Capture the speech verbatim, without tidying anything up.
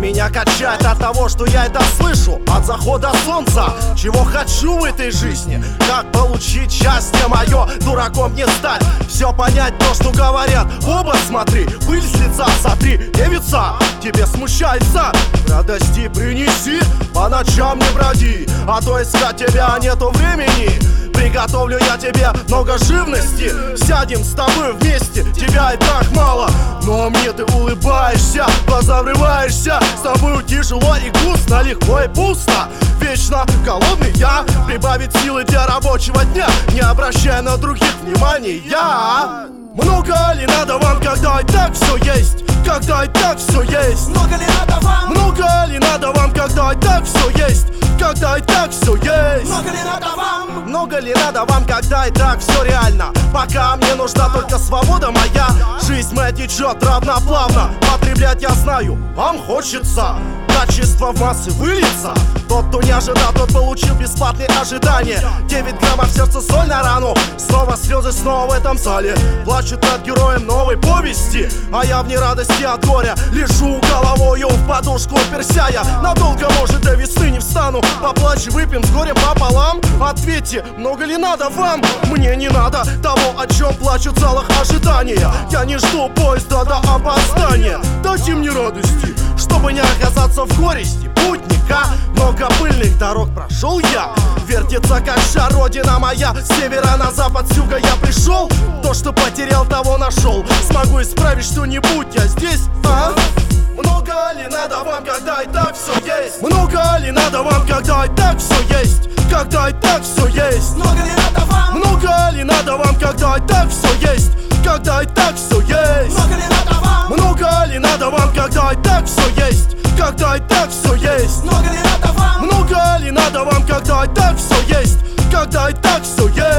Меня качает от того, что я это слышу. От захода солнца, чего хочу в этой жизни. Как получить счастье мое, дураком не стать. Все понять, то, что говорят. Оба смотри, пыль с лица сотри. Девица, тебе смущается? Радости принеси, по ночам не броди, а то искать тебя нету времени. Приготовлю я тебе много живности. Сядем с тобой вместе, тебя и так мало. Но мне ты улыбаешься, глаза врываешься. С тобой тяжело и грустно, легко и пусто. Вечно голодный я, прибавить силы для рабочего дня, не обращая на других внимания. Много ли надо вам, когда и так все есть? Когда и так все есть? Много ли надо вам? Много ли надо вам, когда и так все есть? Когда и так все есть? Много ли надо вам? Много ли надо вам, когда и так все реально? Пока мне нужна только свобода моя. Жизнь моя течет равноплавно. Потреблять я знаю, вам хочется. Качество в массы выльется. Тот, кто не ожидал, тот получил бесплатные ожидания. Девять граммов сердца, соль на рану. Снова слезы, снова в этом зале. Плачут над героем новой повести, а я в нерадости от горя лежу головою в подушку, персяя. Надолго, может, до весны не встану. Поплачь, выпьем с горем пополам. Ответьте, много ли надо вам? Мне не надо того, о чем плачут в залах ожидания. Я не жду поезда до опоздания. Дайте мне радости, чтобы не оказаться в горести путника. Много пыльных дорог прошел я. Вертится как шар родина моя. С севера на запад, с юга я пришел. То, что потерял, того нашел. Смогу исправить что-нибудь, я здесь, а? Много ли надо вам, когда и так все есть? Много ли надо вам, когда и так все есть? Когда и так все есть? Много ли надо вам? Много ли надо вам, когда и так все есть? Когда и так все есть? Много ли надо вам? Много ли надо вам, когда и так все есть? Когда и так все есть? Много ли надо вам? Много ли надо вам, когда и так все есть? Когда и так все есть?